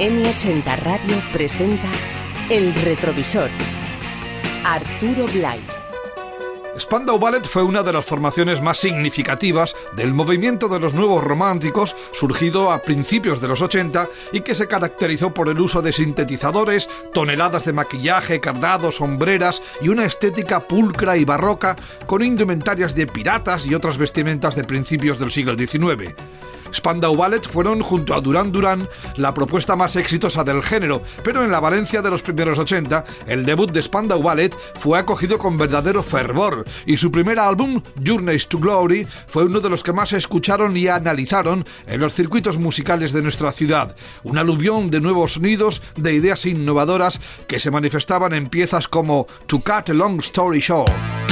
M80 Radio presenta El Retrovisor. Arturo Blay. Spandau Ballet fue una de las formaciones más significativas del movimiento de los nuevos románticos surgido a principios de los 80 y que se caracterizó por el uso de sintetizadores, toneladas de maquillaje, cardados, sombreras y una estética pulcra y barroca con indumentarias de piratas y otras vestimentas de principios del siglo XIX. Spandau Ballet fueron, junto a Duran Duran, la propuesta más exitosa del género, pero en la Valencia de los primeros 80, el debut de Spandau Ballet fue acogido con verdadero fervor, y su primer álbum, Journeys to Glory, fue uno de los que más se escucharon y analizaron en los circuitos musicales de nuestra ciudad, un aluvión de nuevos sonidos, de ideas innovadoras que se manifestaban en piezas como To Cut a Long Story Short.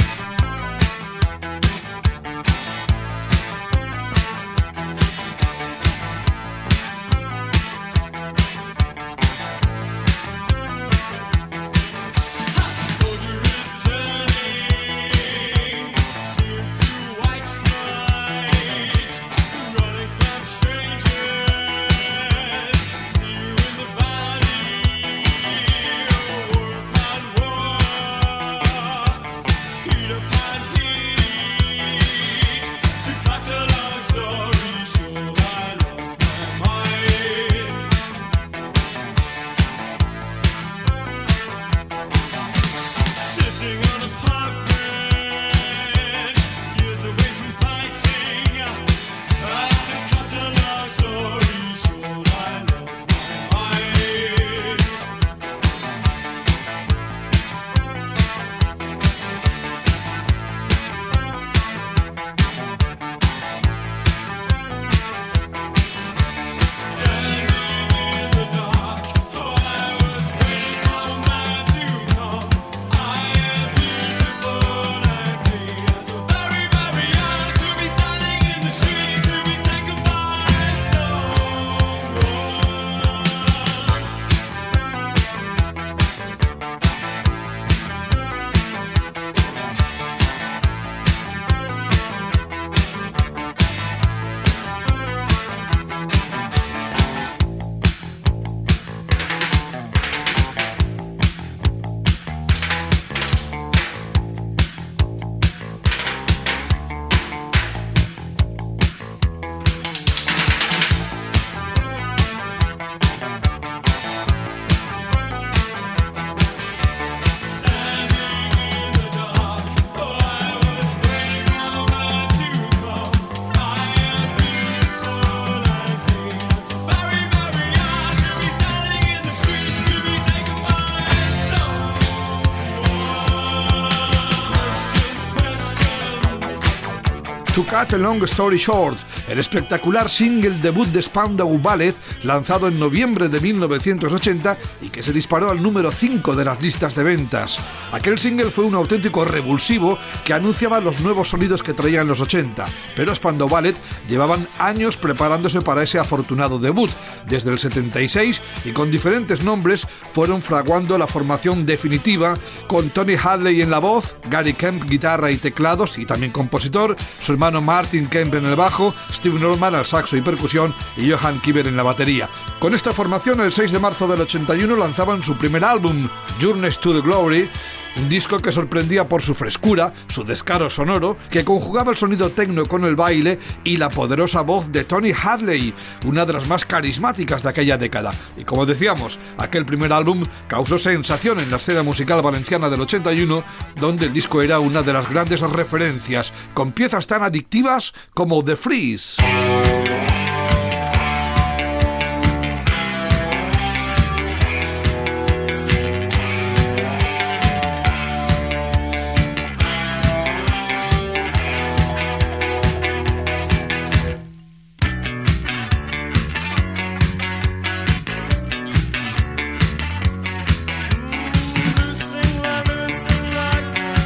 To Cut a Long Story Short, el espectacular single debut de Spandau Ballet, lanzado en noviembre de 1980 y que se disparó al número 5 de las listas de ventas. Aquel single fue un auténtico revulsivo que anunciaba los nuevos sonidos que traían los 80, pero Spandau Ballet llevaban años preparándose para ese afortunado debut. Desde el 76 y con diferentes nombres fueron fraguando la formación definitiva, con Tony Hadley en la voz, Gary Kemp guitarra y teclados y también compositor, su hermano Martin Kemp en el bajo, Steve Norman al saxo y percusión y Johan Kiber en la batería. Con esta formación, el 6 de marzo del 81 lanzaban su primer álbum, Journeys to the Glory, un disco que sorprendía por su frescura, su descaro sonoro, que conjugaba el sonido techno con el baile y la poderosa voz de Tony Hadley, una de las más carismáticas de aquella década. Y como decíamos, aquel primer álbum causó sensación en la escena musical valenciana del 81, donde el disco era una de las grandes referencias, con piezas tan adictivas como The Freeze.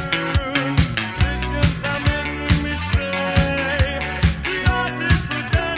Pretend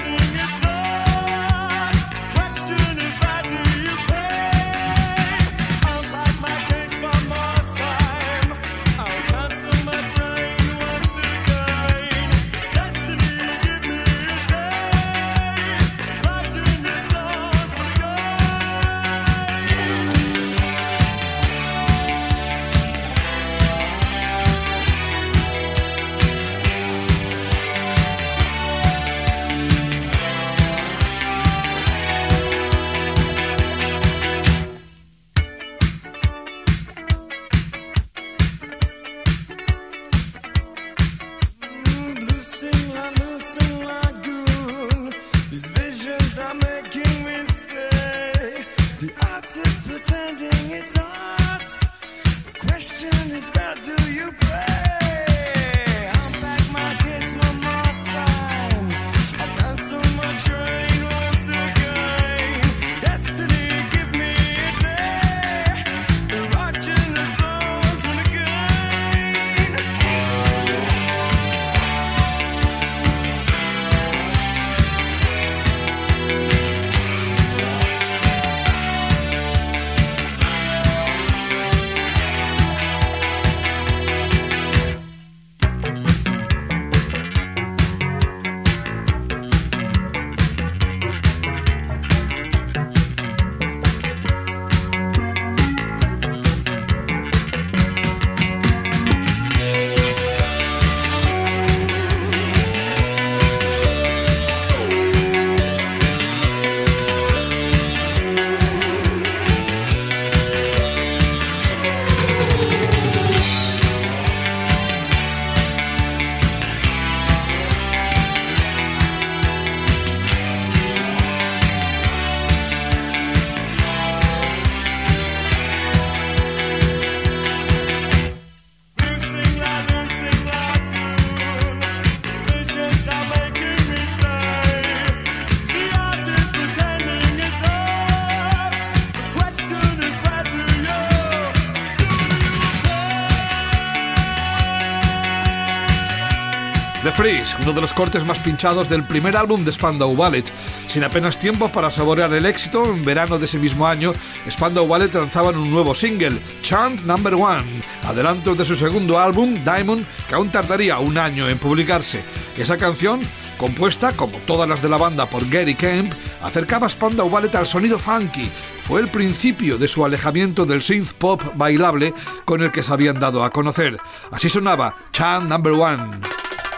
The Freeze, uno de los cortes más pinchados del primer álbum de Spandau Ballet. Sin apenas tiempo para saborear el éxito, en verano de ese mismo año, Spandau Ballet lanzaban un nuevo single, Chant No. 1, adelanto de su segundo álbum, Diamond, que aún tardaría un año en publicarse. Esa canción, compuesta, como todas las de la banda, por Gary Kemp, acercaba a Spandau Ballet al sonido funky. Fue el principio de su alejamiento del synth pop bailable con el que se habían dado a conocer. Así sonaba Chant No. 1.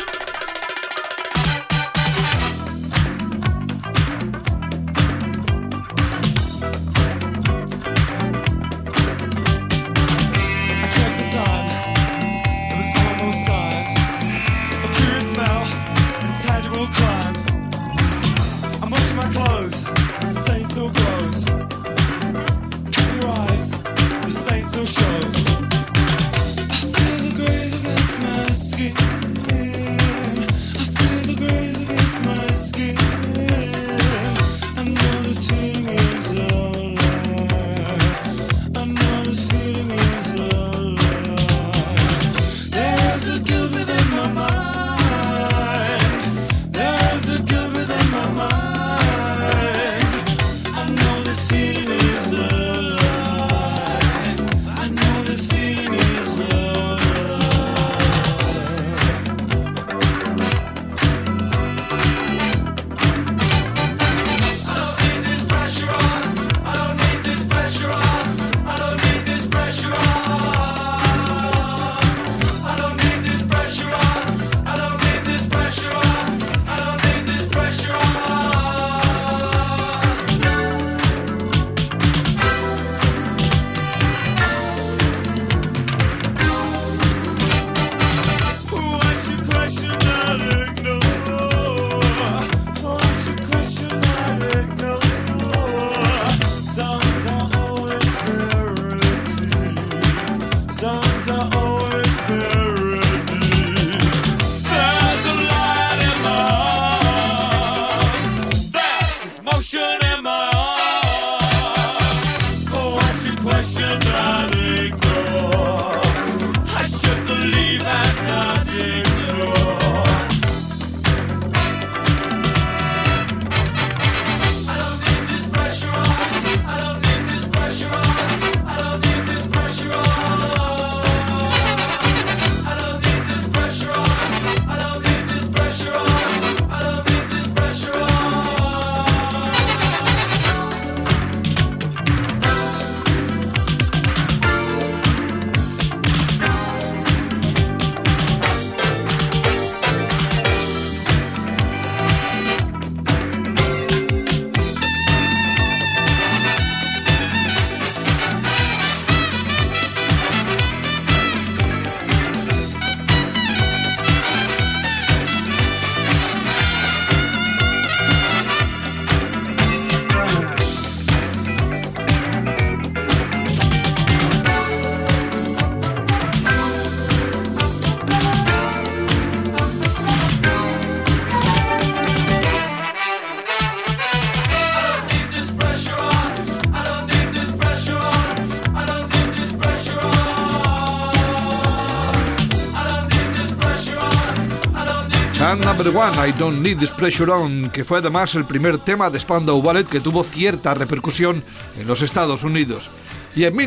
Chant No. 1, I Don't Need This Pressure On, que fue además el primer tema de Spandau Ballet que tuvo cierta repercusión en los Estados Unidos. Y en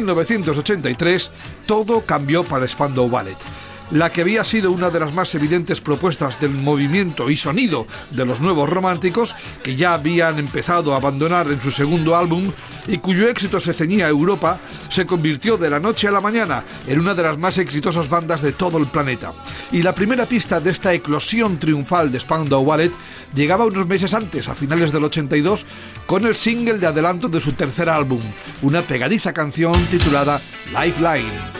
1983 todo cambió para Spandau Ballet. La que había sido una de las más evidentes propuestas del movimiento y sonido de los Nuevos Románticos, que ya habían empezado a abandonar en su segundo álbum y cuyo éxito se ceñía a Europa, se convirtió de la noche a la mañana en una de las más exitosas bandas de todo el planeta. Y la primera pista de esta eclosión triunfal de Spandau Ballet llegaba unos meses antes, a finales del 82, con el single de adelanto de su tercer álbum, una pegadiza canción titulada Lifeline.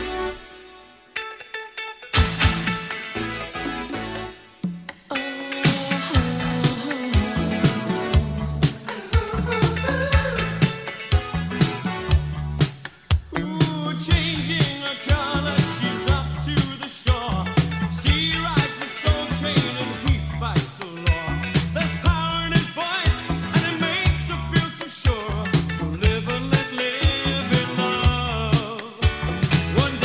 One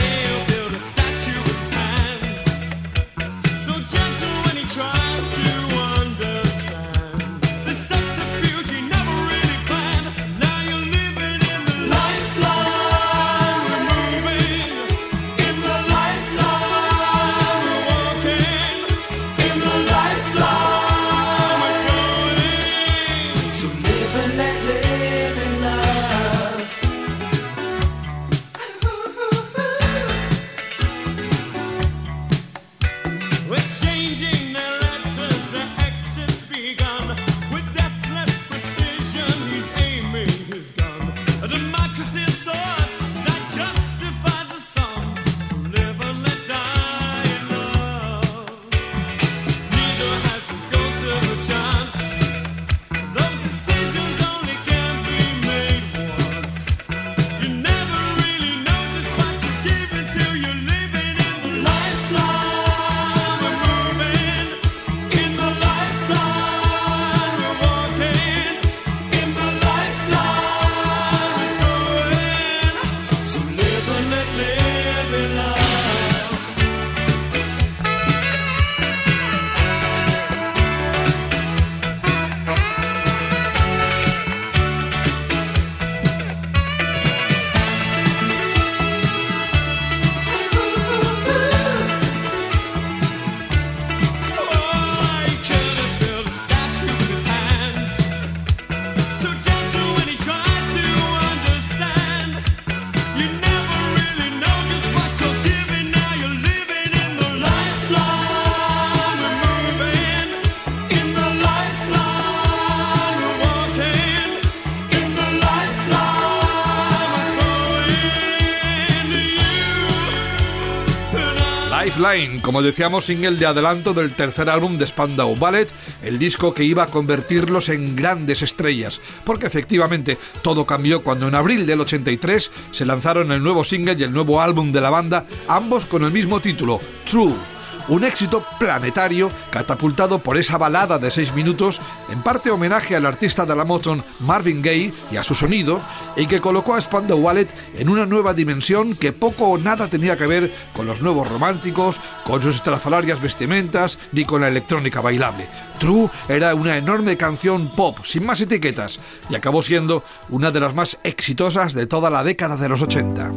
Line, como decíamos, single de adelanto del tercer álbum de Spandau Ballet, el disco que iba a convertirlos en grandes estrellas, porque efectivamente todo cambió cuando en abril del 83 se lanzaron el nuevo single y el nuevo álbum de la banda, ambos con el mismo título, True. Un éxito planetario catapultado por esa balada de 6 minutos, en parte homenaje al artista de la Motown Marvin Gaye y a su sonido, y que colocó a Spandau Ballet en una nueva dimensión que poco o nada tenía que ver con los nuevos románticos, con sus estrafalarias vestimentas, ni con la electrónica bailable. True era una enorme canción pop, sin más etiquetas, y acabó siendo una de las más exitosas de toda la década de los 80.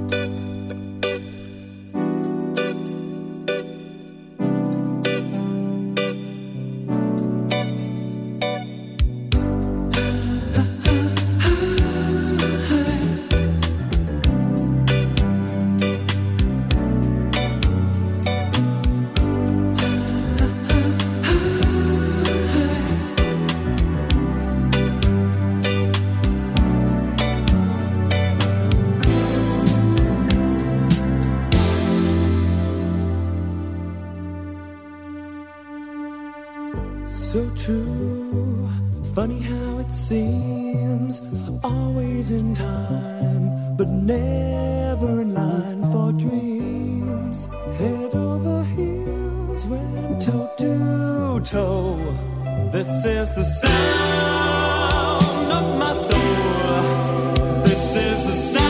So true, funny how it seems, always in time, but never in line for dreams. Head over heels, went toe to toe. This is the sound of my soul. This is the sound.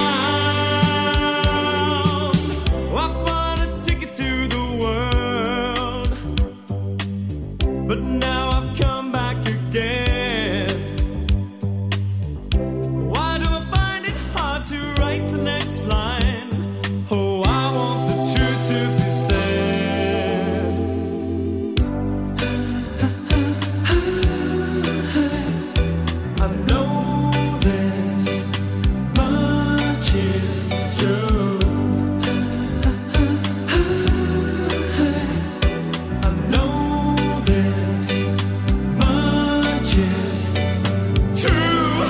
I bought a ticket to the world, but now I've come back again. Why do I find it hard to write the next line? Oh, I want the truth to be said. I know this much is true. I know this much is true.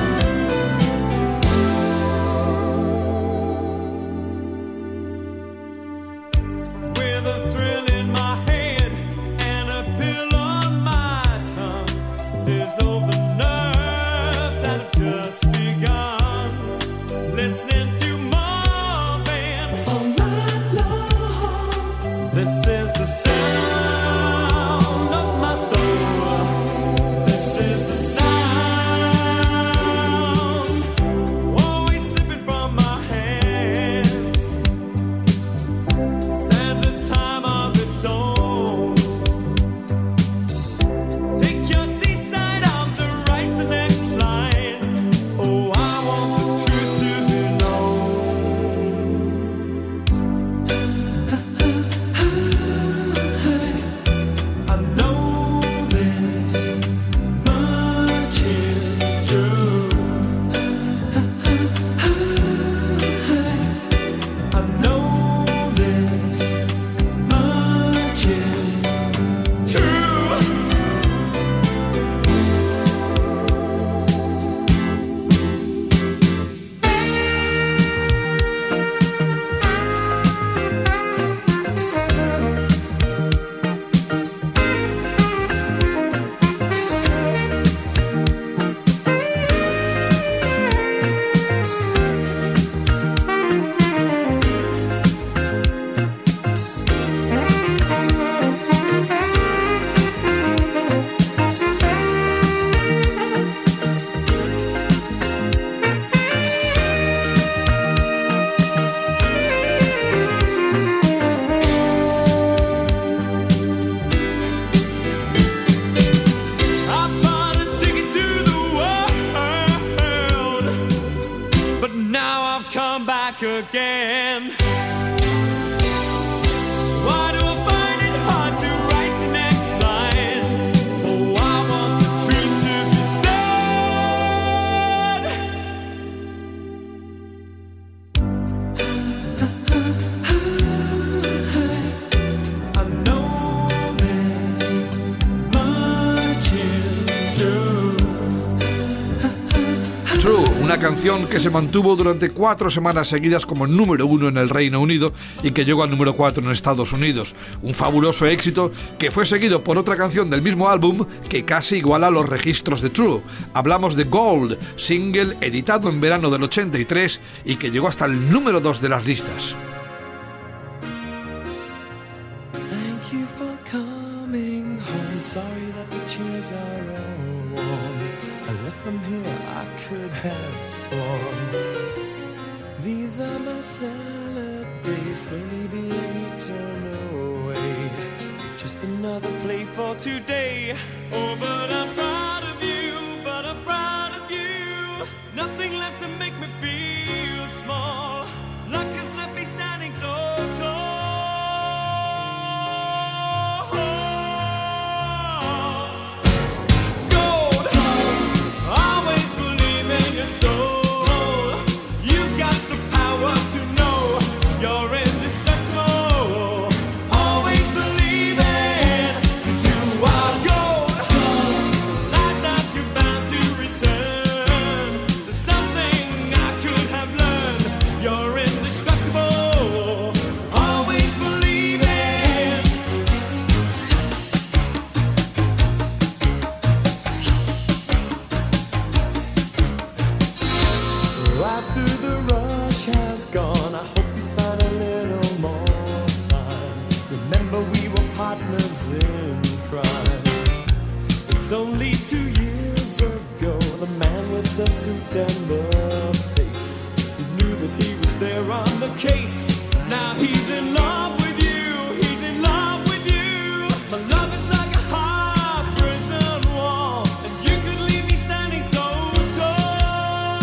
With a thrill in my head and a pill on my tongue, there's over nerves that have just begun. Listening to Marvin all night long. This is the sound of my soul. This is the sound, always slipping from my hands. Stands a time of its own. Take your seaside arms and write the next line. Oh, I want the truth to be known. I know this much is true. I know this much is true. I bought a ticket to the world, but now I've come back again. Why do I find it hard to write the next line? Oh, I want the truth to be said. I know this much is true. True, un una canción que se mantuvo durante 4 semanas seguidas como número 1 en el Reino Unido y que llegó al número 4 en Estados Unidos. Un fabuloso éxito que fue seguido por otra canción del mismo álbum que casi iguala los registros de True. Hablamos de Gold, single editado en verano del 83 y que llegó hasta el número 2 de las listas. Thank you for coming home. Sorry that the chairs are all warm. I left them here, I could have sworn. These are my salad days, slowly being eaten away. Just another play for today. Oh, but I'm proud of you, but I'm proud of you. Nothing left to make me feel small. Luck has left me standing so tall. Gold, always believe in your soul. You've got the power to know you're indestructible. Always believe in, 'cause you are gold. Like that you're bound to return. There's something I could have learned. You're indestructible. Always believe in. After the rush has gone, I hope you find a little more time. Remember we were partners in crime. It's only 2 years ago, the man with the suit and the face, he knew that he was there on the case. Now he's in love with you, he's in love with you. My love is like a high prison wall, and you could leave me standing so tall.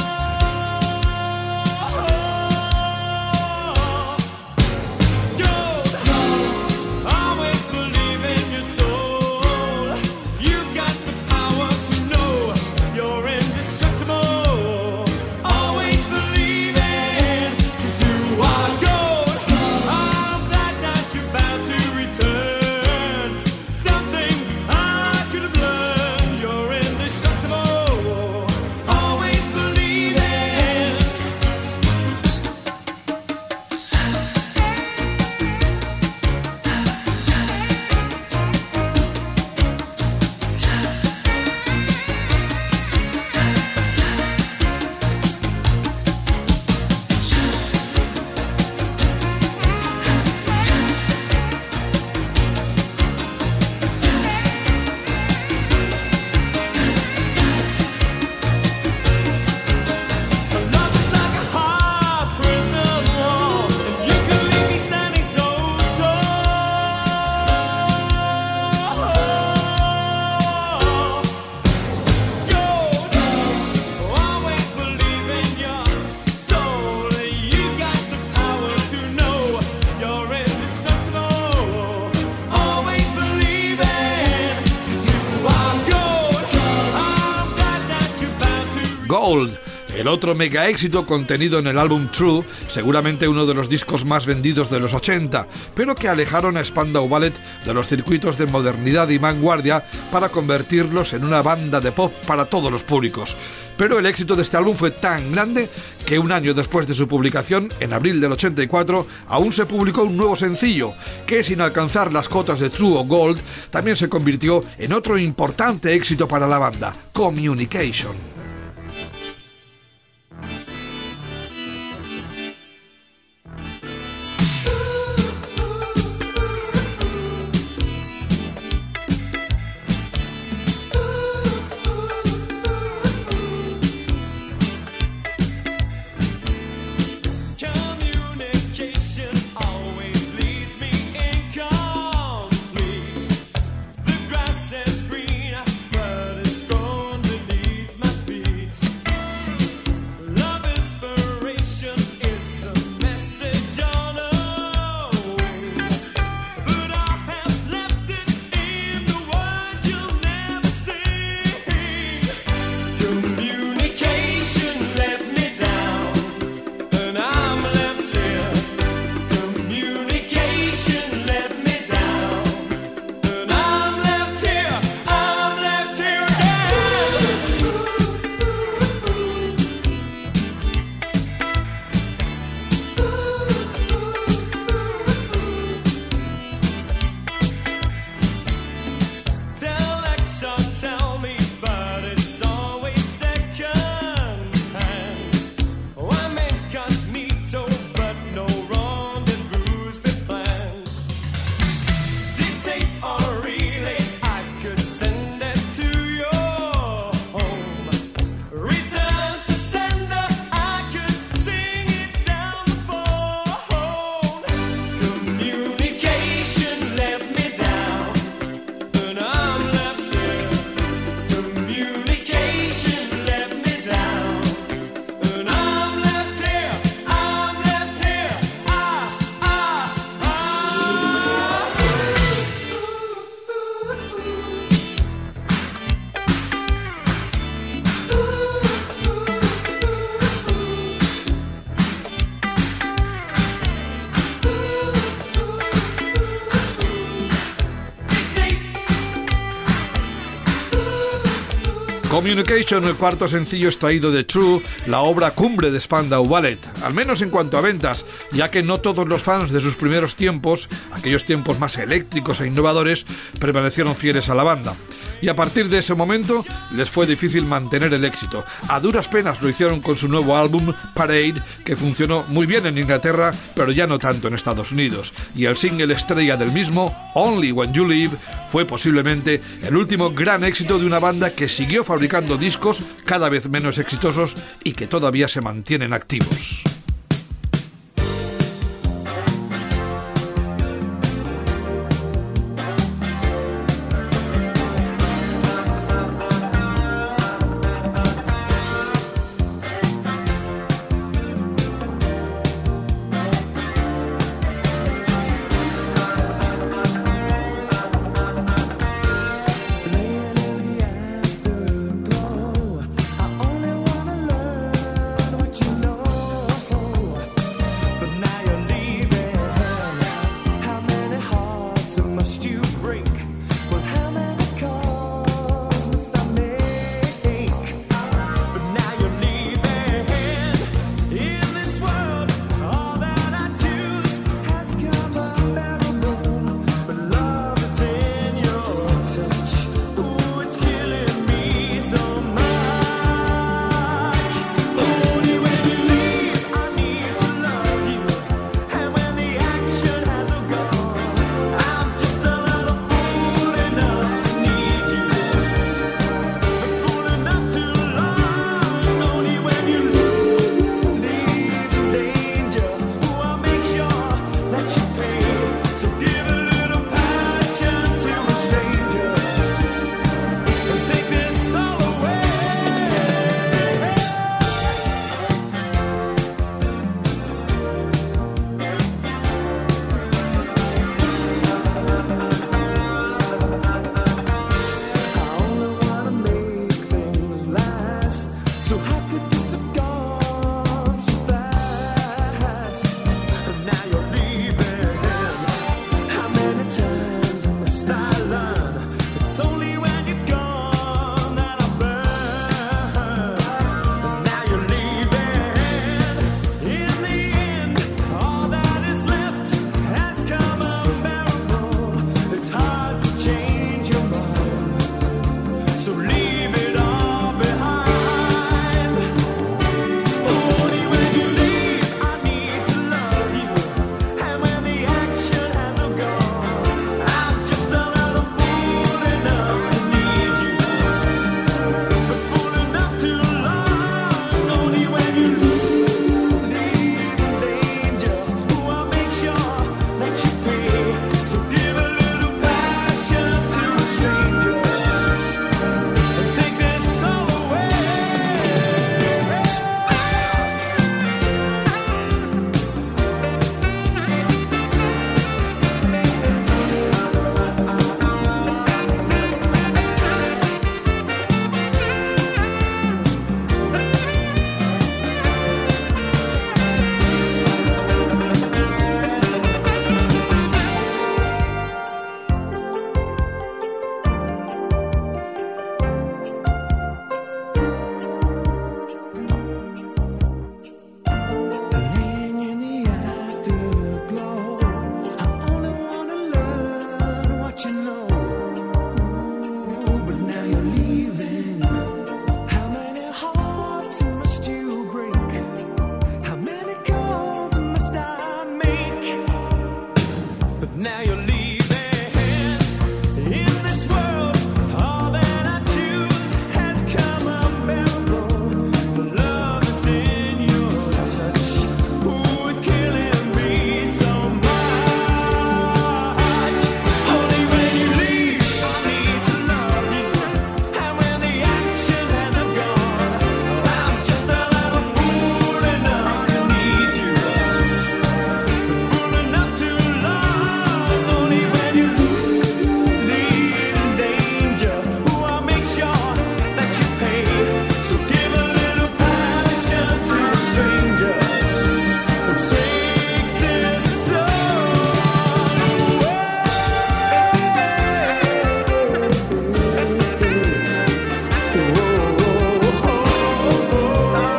Gold, always believe in your soul. You've got the power to know you're indestructible. Always believe in, 'cause you are gold. I'm glad that you're bound to return. Something I could have learned. You're indestructible. Always believe in. My love is like a high prison wall, and you could leave me standing so tall. Gold, always believe in your soul. You got the power to know you're indestructible. Always believe in, 'cause you are gold. I'm glad that you're bound to. Gold, el otro mega éxito contenido en el álbum True, seguramente uno de los discos más vendidos de los 80, pero que alejaron a Spandau Ballet de los circuitos de modernidad y vanguardia para convertirlos en una banda de pop para todos los públicos. Pero el éxito de este álbum fue tan grande que un año después de su publicación, en abril del 84, aún se publicó un nuevo sencillo, que sin alcanzar las cotas de True o Gold, también se convirtió en otro importante éxito para la banda, Communication. Communication always leaves me incomplete. The grass is green, but it's grown beneath my feet. Communication, el cuarto sencillo extraído de True, la obra cumbre de Spandau Ballet, al menos en cuanto a ventas, ya que no todos los fans de sus primeros tiempos, aquellos tiempos más eléctricos e innovadores, permanecieron fieles a la banda. Y a partir de ese momento les fue difícil mantener el éxito. A duras penas lo hicieron con su nuevo álbum, Parade, que funcionó muy bien en Inglaterra, pero ya no tanto en Estados Unidos. Y el single estrella del mismo, Only When You Leave, fue posiblemente el último gran éxito de una banda que siguió fabricando discos cada vez menos exitosos y que todavía se mantienen activos. I only wanna learn what you know.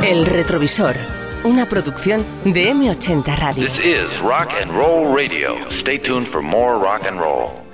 El Retrovisor, una producción de M80 Radio. This is Rock and Roll Radio. Stay tuned for more rock and roll.